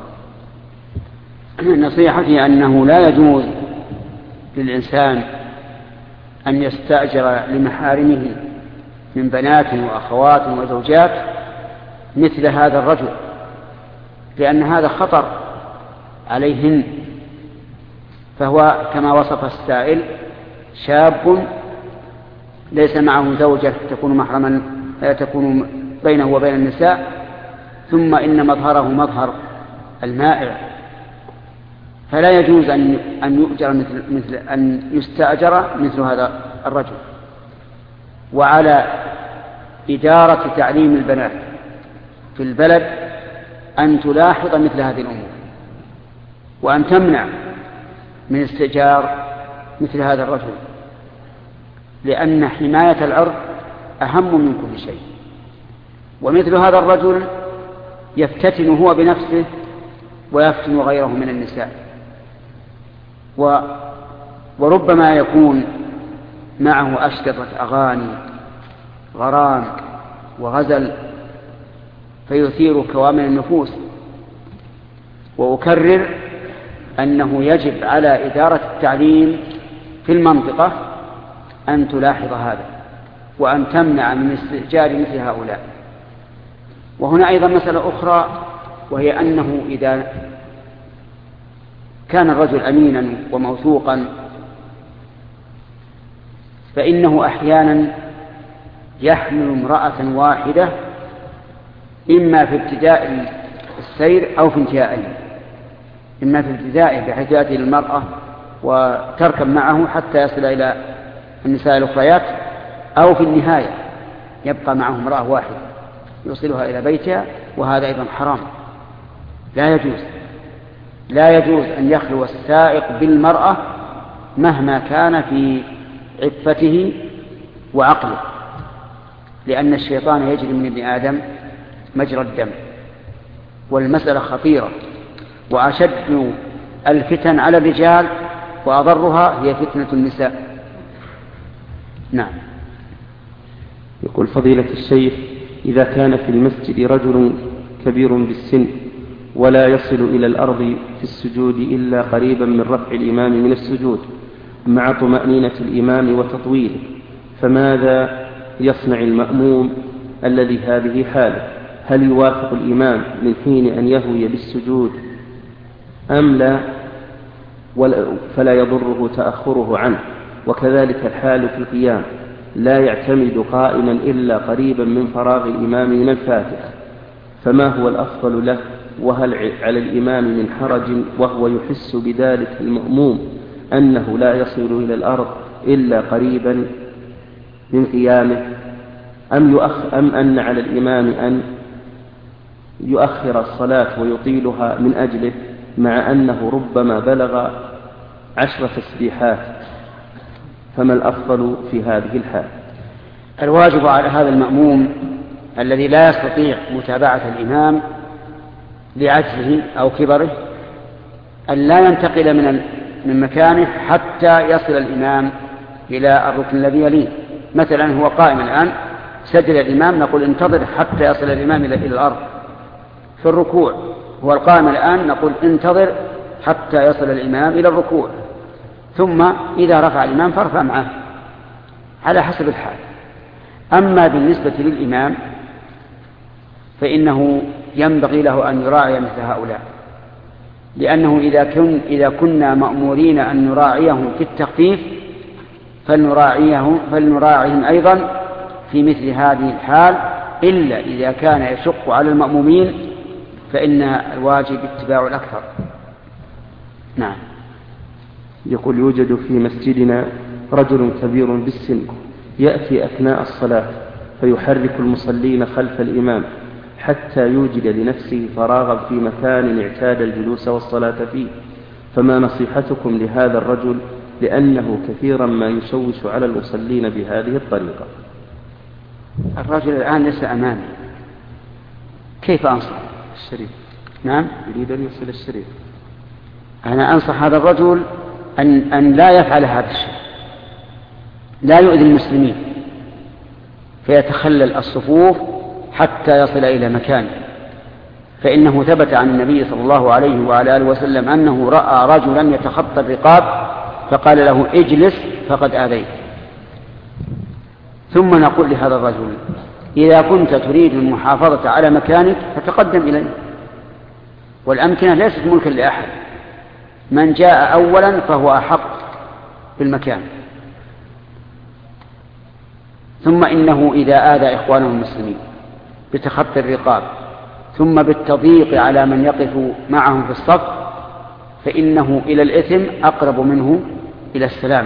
نصيحتي أنه لا يجوز للإنسان أن يستأجر لمحارمه من بنات وأخوات وزوجات مثل هذا الرجل، لأن هذا خطر عليهن. فهو كما وصف السائل شاب ليس معه زوجة تكون محرما تكون بينه وبين النساء، ثم إن مظهره مظهر المائع، فلا يجوز أن يؤجر مثل أن يستأجر مثل هذا الرجل. وعلى إدارة تعليم البنات في البلد أن تلاحظ مثل هذه الأمور، وأن تمنع من استئجار مثل هذا الرجل، لأن حماية العرض أهم من كل شيء. ومثل هذا الرجل يفتتن هو بنفسه ويفتن غيره من النساء، وربما يكون معه أشرطة أغاني غرام وغزل فيثير كوامن النفوس. وأكرر أنه يجب على إدارة التعليم في المنطقة أن تلاحظ هذا وأن تمنع من استئجار مثل هؤلاء. وهنا أيضا مسألة أخرى، وهي أنه إذا كان الرجل أمينا وموثوقا فإنه أحيانا يحمل امرأة واحدة، إما في ابتداء السير أو في انتهائه، إما في ابتدائه بحيث يأتي للمرأة وتركب معه حتى يصل إلى النساء الأخريات، أو في النهاية يبقى معه امرأة واحدة يوصلها إلى بيتها، وهذا أيضا حرام. لا يجوز أن يخلو السائق بالمرأة مهما كان في عفته وعقله، لأن الشيطان يجري من ابن آدم مجرى الدم. والمسألة خطيرة، وأشد الفتن على الرجال وأضرها هي فتنة النساء. نعم. يقول فضيلة الشيخ: إذا كان في المسجد رجل كبير بالسن ولا يصل إلى الأرض في السجود إلا قريبا من رفع الإمام من السجود مع طمأنينة الإمام وتطويله، فماذا يصنع المأموم الذي هذه حاله؟ هل يوافق الإمام من حين أن يهوي بالسجود أم لا، فلا يضره تأخره عنه؟ وكذلك الحال في القيام، لا يعتمد قائما إلا قريبا من فراغ الإمام من الفاتحة، فما هو الأفضل له؟ وهل على الإمام من حرج وهو يحس بذلك المأموم أنه لا يصل إلى الأرض إلا قريبا من قيامه، أم أن على الإمام أن يؤخر الصلاة ويطيلها من أجله، مع أنه ربما بلغ 10 تسبيحات؟ فما الأفضل في هذه الحال؟ الواجب على هذا المأموم الذي لا يستطيع متابعة الإمام لعجزه أو كبره أن لا ينتقل من مكانه حتى يصل الإمام إلى الركن الذي يليه. مثلا هو قائم الآن سجد الإمام نقول انتظر حتى يصل الإمام إلى الأرض. في الركوع هو القائم الآن نقول انتظر حتى يصل الإمام إلى الركوع، ثم إذا رفع الإمام فارفع معه على حسب الحال. أما بالنسبة للإمام فإنه ينبغي له أن يراعي مثل هؤلاء، لأنه إذا كنا مأمورين أن نراعيهم في التخفيف فلنراعيهم أيضا في مثل هذه الحال، إلا إذا كان يشق على المأمومين فإن الواجب اتباع الأكثر. نعم. يقول يوجد في مسجدنا رجل كبير بالسن يأتي أثناء الصلاة فيحرك المصلين خلف الإمام حتى يوجد لنفسه فراغا في مكان اعتاد الجلوس والصلاة فيه، فما نصيحتكم لهذا الرجل لأنه كثيرا ما يشوش على المصلين بهذه الطريقة؟ الرجل الآن ليس أمامي، كيف أنصح؟ الشريف. نعم. يريد أن يصل الشريف. أنا أنصح هذا الرجل أن لا يفعل هذا الشيء، لا يؤذي المسلمين فيتخلل الصفوف حتى يصل إلى مكانه، فإنه ثبت عن النبي صلى الله عليه وعلى آله وسلم أنه رأى رجلا يتخطى الرقاب فقال له اجلس فقد آذيت. ثم نقول لهذا الرجل إذا كنت تريد المحافظة على مكانك فتقدم إليه، والأمكنة ليست ملكا لأحد، من جاء أولا فهو أحق بالمكان. ثم إنه إذا آذى إخوانه المسلمين بتخطي الرقاب ثم بالتضييق على من يقف معهم في الصف فإنه إلى الإثم أقرب منه إلى السلامة.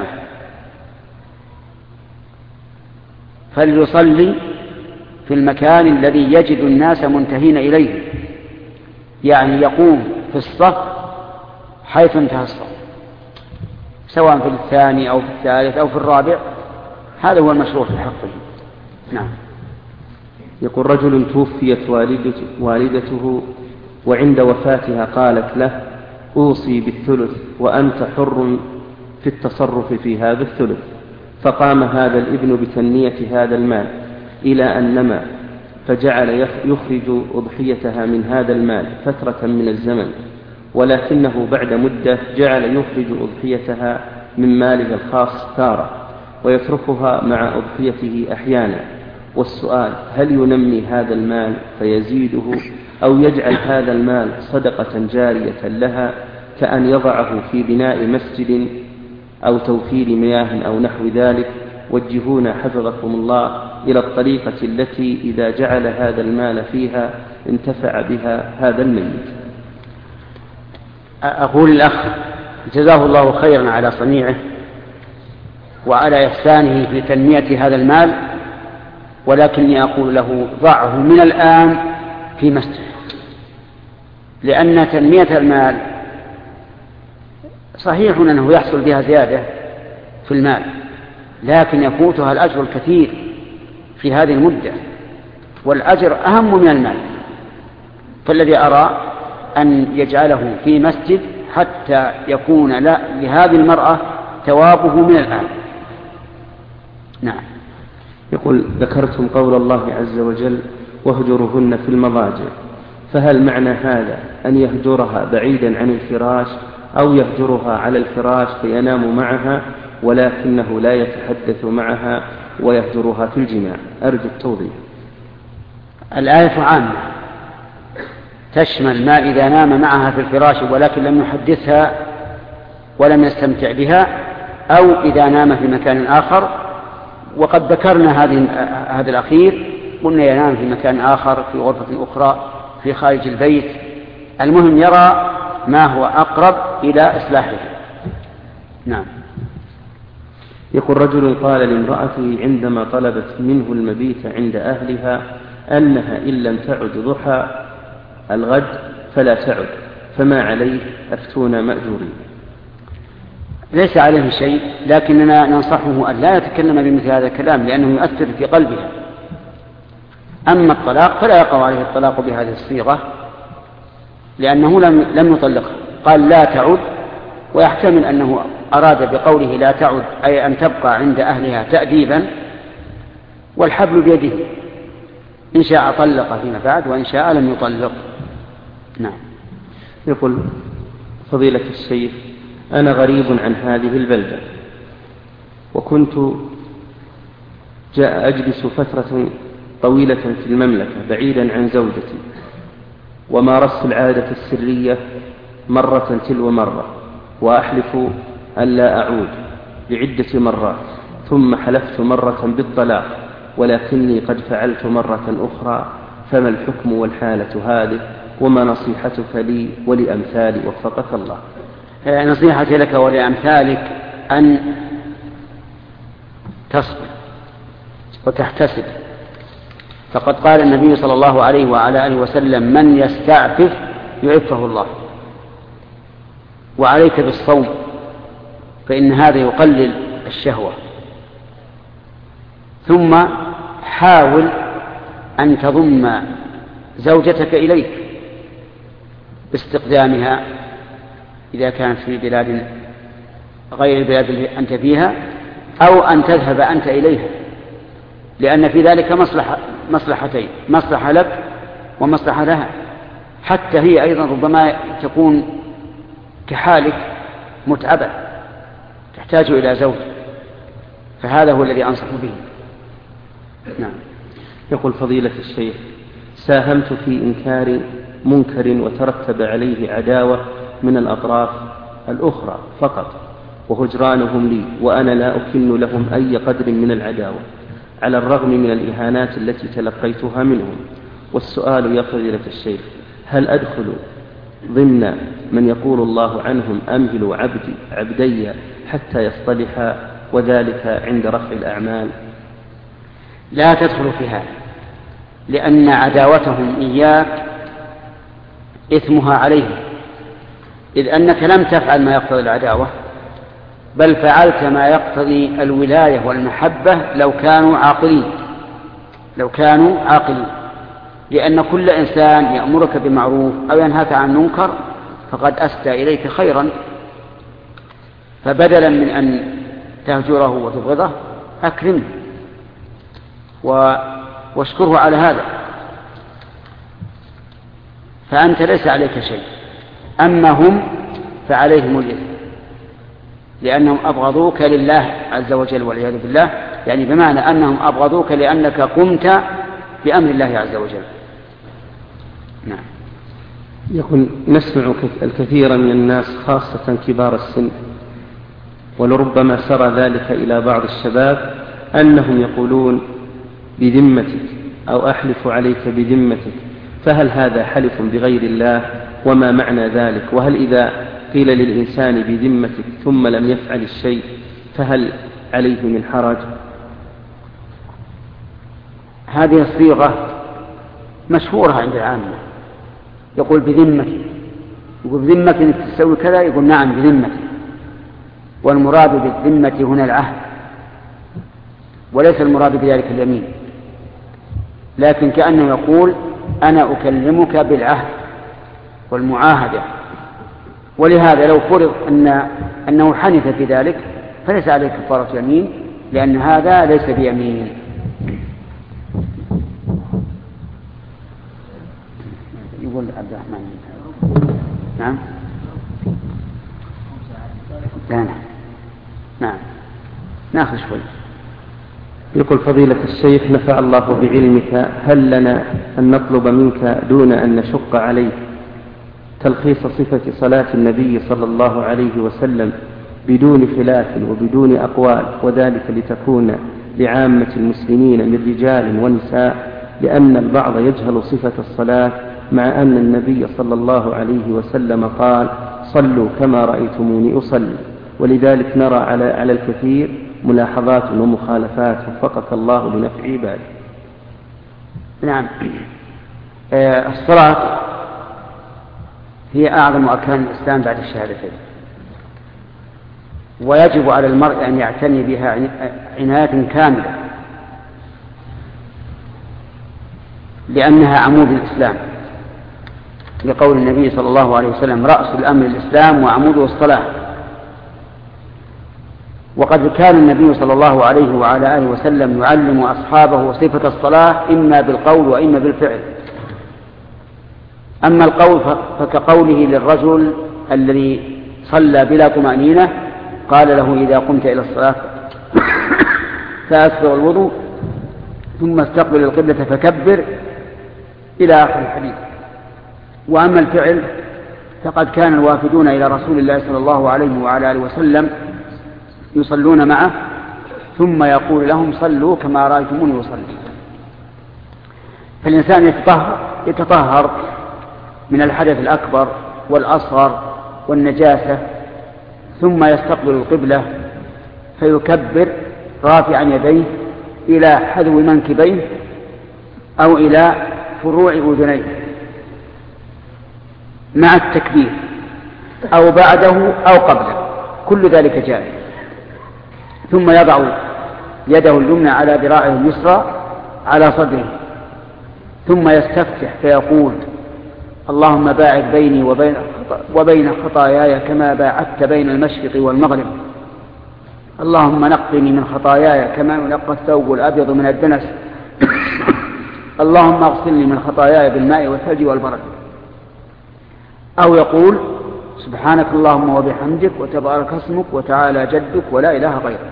فليصلي في المكان الذي يجد الناس منتهين إليه، يعني يقوم في الصف حيث انتهى الصف، سواء في الثاني أو في الثالث أو في الرابع، هذا هو المشروع في حقه. نعم. يقول رجل توفيت والدته وعند وفاتها قالت له أوصي بالثلث وأنت حر في التصرف في هذا الثلث، فقام هذا الابن بتنمية هذا المال إلى أن نما فجعل يخرج أضحيتها من هذا المال فترة من الزمن، ولكنه بعد مدة جعل يخرج أضحيتها من ماله الخاص تارة ويتركها مع أضحيته أحيانا. والسؤال هل ينمي هذا المال فيزيده أو يجعل هذا المال صدقة جارية لها كأن يضعه في بناء مسجد أو توفير مياه أو نحو ذلك؟ وجهونا حفظكم الله إلى الطريقة التي إذا جعل هذا المال فيها انتفع بها هذا الميت. أقول الأخ جزاه الله خيرا على صنيعه وعلى إحسانه في تنمية هذا المال، ولكني أقول له ضعه من الآن في مسجد، لأن تنمية المال صحيح أنه يحصل بها زيادة في المال، لكن يفوتها الأجر الكثير في هذه المدة، والأجر أهم من المال. فالذي أرى أن يجعله في مسجد حتى يكون لهذه المرأة ثوابه من الآن. نعم. يقول ذكرتم قول الله عز وجل واهجرهن في المضاجع، فهل معنى هذا أن يهجرها بعيدا عن الفراش أو يهجرها على الفراش فينام معها ولكنه لا يتحدث معها ويهجرها في الجماع؟ أرجو التوضيح. الآية عامة تشمل ما إذا نام معها في الفراش ولكن لم يحدثها ولم يستمتع بها، أو إذا نام في مكان آخر، وقد ذكرنا هذا الأخير، قلنا ينام في مكان آخر في غرفة أخرى في خارج البيت، المهم يرى ما هو أقرب إلى إصلاحه. نعم. يقول رجل قال لامرأته عندما طلبت منه المبيت عند أهلها أنها إن لم تعد ضحى الغد فلا تعد، فما عليه؟ أفتونا مأجورين. ليس عليه شيء، لكننا ننصحه أن لا يتكلم بمثل هذا الكلام لأنه يؤثر في قلبها. أما الطلاق فلا يقع عليه الطلاق بهذه الصيغة، لأنه لم يطلقها، قال لا تعد، ويحتمل أنه أراد بقوله لا تعد أي أن تبقى عند أهلها تأديبا والحبل بيده، إن شاء طلق فيما بعد وإن شاء لم يطلق. نعم. يقول فضيلة الشيخ: أنا غريب عن هذه البلدة، وكنت أجلس فترة طويلة في المملكة بعيدا عن زوجتي، ومارست العادة السرية مرة تلو مرة، وأحلف ألا أعود لعدة مرات، ثم حلفت مرة بالطلاق، ولكني قد فعلت مرة أخرى، فما الحكم والحالة هذه؟ وما نصيحتك لي ولأمثالي وفقك الله؟ نصيحتي لك ولأمثالك أن تصبر وتحتسب، فقد قال النبي صلى الله عليه وعلى آله وسلم: من يستعفف يعفه الله. وعليك بالصوم، فإن هذا يقلل الشهوة. ثم حاول أن تضم زوجتك إليك باستقدامها إذا كانت في بلاد غير البلاد التي أنت فيها، أو أن تذهب أنت إليها، لأن في ذلك مصلحتين: مصلحة لك ومصلحة لها. حتى هي أيضا ربما تكون كحالك متعبة تحتاج إلى زوج، فهذا هو الذي أنصح به. نعم. يقول فضيلة الشيخ: ساهمت في إنكار منكر وترتب عليه عداوة من الأطراف الأخرى فقط، وهجرانهم لي، وأنا لا أكن لهم أي قدر من العداوة، على الرغم من الإهانات التي تلقيتها منهم. والسؤال يا فضيلة الشيخ: هل أدخل ضمن من يقول الله عنهم: أمهلوا عبدي حتى يصطلحا، وذلك عند رفع الأعمال؟ لا تدخل في هذا، لأن عداوتهم إياك إثمها عليهم، إذ أنك لم تفعل ما يقتضي العداوة، بل فعلت ما يقتضي الولاية والمحبة لو كانوا عاقلين. لأن كل إنسان يأمرك بمعروف أو ينهاك عن منكر فقد أسدى إليك خيرا، فبدلا من أن تهجره وتبغضه أكرمه واشكره على هذا، فأنت ليس عليك شيء. أما هم فعليهم الإثم، لأنهم أبغضوك لله عز وجل والعياذ بالله، يعني بمعنى أنهم أبغضوك لأنك قمت بأمر الله عز وجل. نعم. يقول: نسمع الكثير من الناس خاصة كبار السن، ولربما سرى ذلك إلى بعض الشباب، أنهم يقولون بذمتك أو أحلف عليك بذمتك، فهل هذا حلف بغير الله؟ وما معنى ذلك؟ وهل إذا قيل للإنسان بذمتك ثم لم يفعل الشيء فهل عليه من حرج؟ هذه الصيغة مشهورة عند العامة، يقول بذمتك، يقول بذمتك أنك تسوي كذا، يقول نعم بذمتك، والمراد بالذمة هنا العهد، وليس المراد بذلك اليمين، لكن كأنه يقول أنا أكلمك بالعهد والمعاهدة. ولهذا لو فرض أنه حنث في ذلك فليس عليه كفارة يمين، لأن هذا ليس بيمين. يقول عبد الرحمن. نعم. لا نعم ناخذ شوي. يقول فضيلة الشيخ: نفع الله بعلمك، هل لنا أن نطلب منك دون أن نشق عليك تلخيص صفة صلاة النبي صلى الله عليه وسلم بدون خلاف وبدون أقوال، وذلك لتكون لعامة المسلمين من رجال ونساء، لأن البعض يجهل صفة الصلاة، مع أن النبي صلى الله عليه وسلم قال: صلوا كما رأيتموني أصلي، ولذلك نرى على الكثير ملاحظات ومخالفات، وفقك الله لنفع عباده. نعم. الصلاة هي أعظم أركان الإسلام بعد الشهادتين، ويجب على المرء أن يعتني بها عناية كاملة، لأنها عمود الإسلام، لقول النبي صلى الله عليه وسلم: رأس الأمر الإسلام وعموده الصلاة. وقد كان النبي صلى الله عليه وعلى آله وسلم يعلم أصحابه صفة الصلاة إما بالقول وإما بالفعل. أما القول فكقوله للرجل الذي صلى بلا طمأنينة قال له إذا قمت إلى الصلاة فأسبغ الوضوء ثم استقبل القبلة فكبر إلى آخر الحديث. وأما الفعل فقد كان الوافدون إلى رسول الله صلى الله عليه وعلى آله وسلم يصلون معه ثم يقول لهم صلوا كما رأيتموني يصلي. فالإنسان يتطهر من الحدث الأكبر والأصغر والنجاسة ثم يستقبل القبلة فيكبر رافعا يديه إلى حذو منكبيه أو إلى فروع أذنيه مع التكبير أو بعده أو قبله، كل ذلك جائز. ثم يضع يده اليمنى على ذراعه اليسرى على صدره ثم يستفتح فيقول اللهم باعد بيني وبين خطاياي كما باعدت بين المشرق والمغرب، اللهم نقني من خطاياي كما ينقى الثوب الأبيض من الدنس، اللهم اغسلني من خطاياي بالماء والثلج والبرد. أو يقول سبحانك اللهم وبحمدك وتبارك اسمك وتعالى جدك ولا إله غيرك.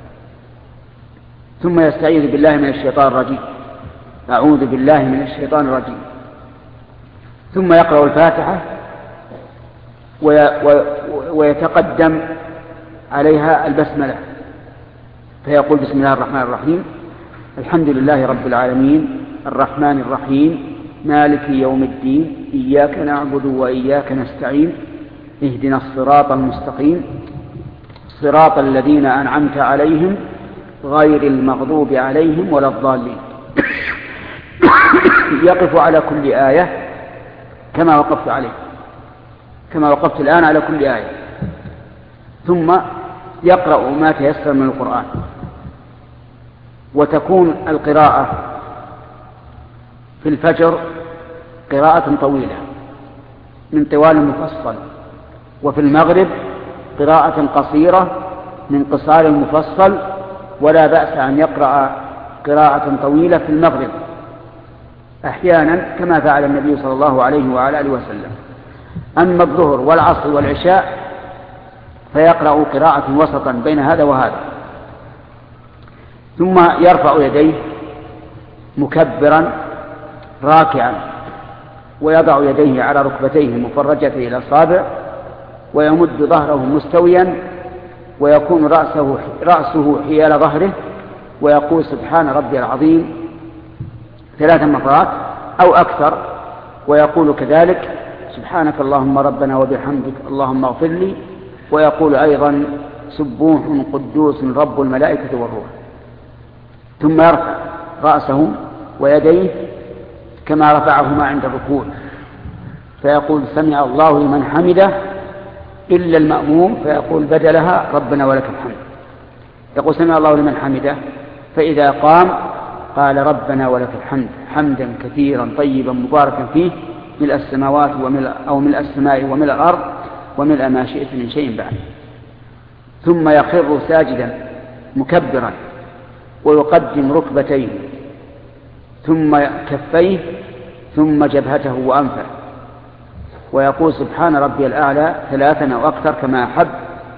ثم يستعيذ بالله من الشيطان الرجيم، أعوذ بالله من الشيطان الرجيم. ثم يقرأ الفاتحة ويتقدم عليها البسملة فيقول بسم الله الرحمن الرحيم الحمد لله رب العالمين الرحمن الرحيم مالك يوم الدين إياك نعبد وإياك نستعين اهدنا الصراط المستقيم صراط الذين أنعمت عليهم غير المغضوب عليهم ولا الضالين. يقف على كل آية كما وقفت الآن على كل آية، ثم يقرأ ما تيسر من القرآن. وتكون القراءة في الفجر قراءة طويلة من طوال مفصل، وفي المغرب قراءة قصيرة من قصار مفصل، ولا بأس أن يقرأ قراءة طويلة في المغرب أحيانا كما فعل النبي صلى الله عليه وعلى آله وسلم. أما الظهر والعصر والعشاء فيقرأ قراءة وسطا بين هذا وهذا. ثم يرفع يديه مكبرا راكعا ويضع يديه على ركبتيه مفرجتين إلى الأصابع ويمد ظهره مستويا ويكون رأسه حيال ظهره ويقول سبحان ربي العظيم 3 مرات أو أكثر، ويقول كذلك سبحانك اللهم ربنا وبحمدك اللهم اغفر لي، ويقول أيضا سبوح قدوس رب الملائكة والروح. ثم يرفع رأسه ويديه كما رفعهما عند الركوع فيقول سمع الله لمن حمده إلا المأموم فيقول بدلها ربنا ولك الحمد. يقول سمع الله لمن حمده، فإذا قام قال ربنا ولك الحمد حمدا كثيرا طيبا مباركا فيه ملء السماوات ملء السماء وملء الأرض وملء ما شئت من شيء بعد. ثم يخر ساجدا مكبرا ويقدم ركبتيه ثم كفيه ثم جبهته وأنفه ويقول سبحان ربي الأعلى 3 أو أكثر كما أحب،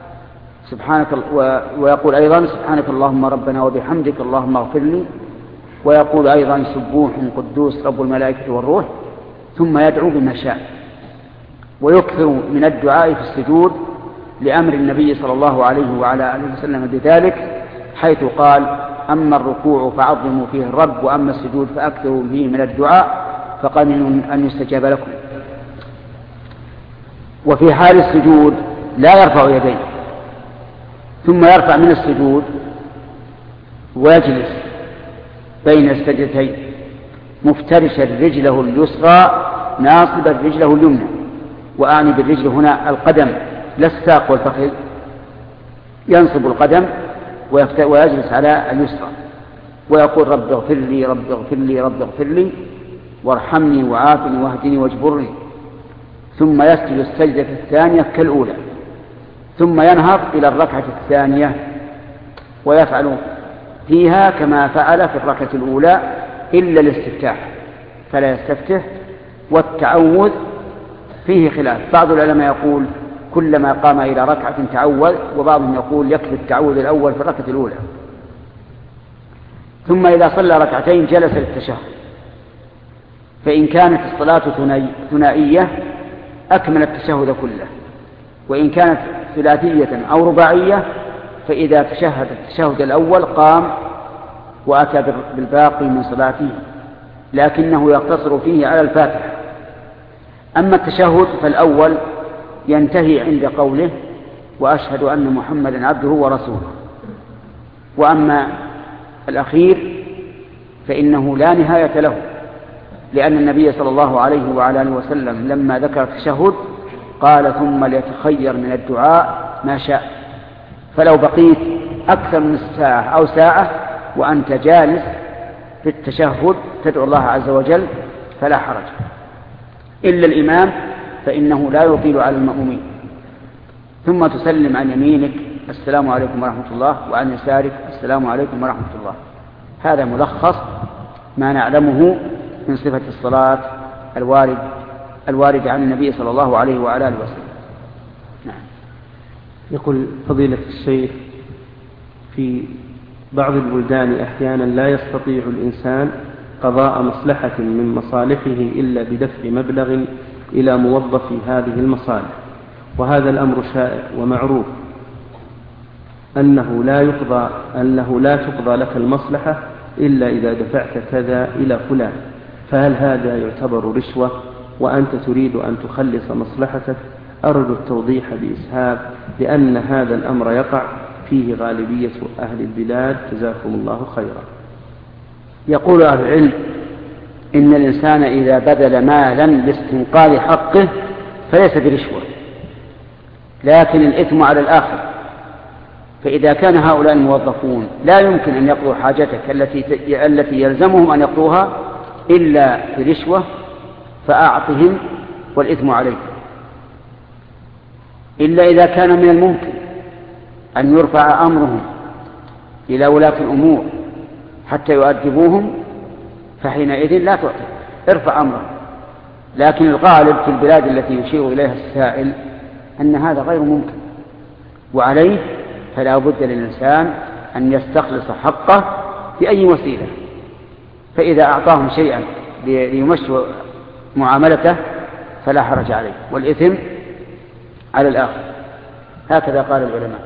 ويقول أيضا سبحانك اللهم ربنا وبحمدك اللهم اغفر لي، ويقول أيضا سبوح قدوس رب الملائكة والروح. ثم يدعو بما شاء ويكثر من الدعاء في السجود لأمر النبي صلى الله عليه وعلى آله وسلم بذلك، حيث قال أما الركوع فعظموا فيه الرب وأما السجود فأكثروا فيه من الدعاء فقمن أن يستجاب لكم. وفي حال السجود لا يرفع يديه، ثم يرفع من السجود ويجلس بين السجدتين مفترشا رجله اليسرى ناصبا رجله اليمنى، وأعني بالرجل هنا القدم لا الساق والفخذ، ينصب القدم ويجلس على اليسرى ويقول رب اغفر لي رب اغفر لي رب اغفر لي وارحمني وعافني واهدني واجبرني. ثم يسجد السجدة الثانية كالأولى، ثم ينهض إلى الركعة الثانية ويفعل فيها كما فعل في الركعة الأولى إلا الاستفتاح فلا يستفتح. والتعوذ فيه خلاف، بعض العلماء يقول كلما قام إلى ركعة تعوذ، وبعضهم يقول يكفي التعوذ الأول في الركعة الأولى. ثم إذا صلى ركعتين جلس للتشهد، فإن كانت الصلاة ثنائية أكمل التشهد كله، وإن كانت ثلاثية أو رباعية فإذا تشهد التشهد الأول قام وأتى بالباقي من صلاته، لكنه يقتصر فيه على الفاتحة. أما التشهد فالأول ينتهي عند قوله وأشهد أن محمدا عبده ورسوله، وأما الأخير فإنه لا نهاية له، لأن النبي صلى الله عليه وعلى آله وسلم لما ذكر التشهد قال ثم ليتخير من الدعاء ما شاء. فلو بقيت أكثر من ساعة أو ساعة وأنت جالس في التشهد تدعو الله عز وجل فلا حرج، إلا الإمام فإنه لا يطيل على المأمومين. ثم تسلم عن يمينك السلام عليكم ورحمة الله، وعن يسارك السلام عليكم ورحمة الله. هذا ملخص ما نعلمه من صفة الصلاة الوارد عن النبي صلى الله عليه وعلى آله وسلم. نعم. يقول فضيلة الشيخ في بعض البلدان أحيانا لا يستطيع الإنسان قضاء مصلحة من مصالحه إلا بدفع مبلغ إلى موظف هذه المصالح، وهذا الأمر شائع ومعروف أنه لا تقضى لك المصلحة إلا إذا دفعت كذا إلى فلان، فهل هذا يعتبر رشوة وأنت تريد أن تخلص مصلحتك؟ أرجو التوضيح بإسهاب، لأن هذا الأمر يقع فيه غالبية أهل البلاد، جزاكم الله خيرا. يقول أهل العلم إن الإنسان إذا بذل مالا لاستنقاذ حقه فليس برشوة، لكن الإثم على الآخر. فإذا كان هؤلاء الموظفون لا يمكن أن يقضوا حاجتك التي يلزمهم أن يقضوها إلا برشوة فأعطهم والإثم عليك، إلا إذا كان من الممكن أن يرفع أمرهم إلى ولاة الأمور حتى يؤدبوهم فحينئذ لا تعطي، ارفع أمرهم. لكن الغالب في البلاد التي يشير إليها السائل أن هذا غير ممكن، وعليه فلا بد للإنسان أن يستخلص حقه بأي وسيلة. فإذا أعطاهم شيئا ليمشوا معاملته فلا حرج عليه، والإثم على الآخر. هكذا قال العلماء.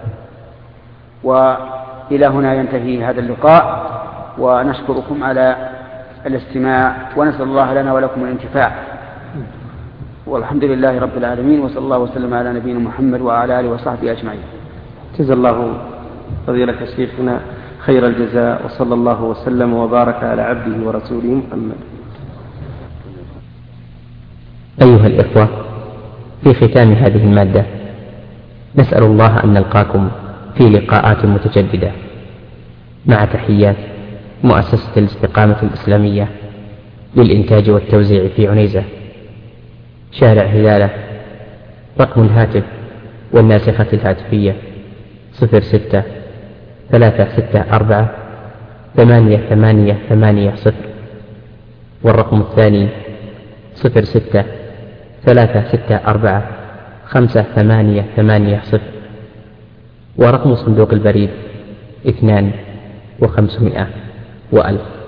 وإلى هنا ينتهي هذا اللقاء، ونشكركم على الاستماع، ونسأل الله لنا ولكم الانتفاع، والحمد لله رب العالمين، وصلى الله وسلم على نبينا محمد وعلى آله وصحبه أجمعين. جزا الله فضيلة شيخنا خير الجزاء، وصلى الله وسلم وبارك على عبده ورسوله محمد. أيها الإخوة، في ختام هذه المادة نسأل الله أن نلقاكم في لقاءات متجددة، مع تحيات مؤسسة الاستقامة الإسلامية للإنتاج والتوزيع في عنيزة، شارع هلالة. رقم الهاتف والناسخة الهاتفية 06-364-8880، والرقم الثاني 06-364-5880، ورقم صندوق البريد 2500 و1000.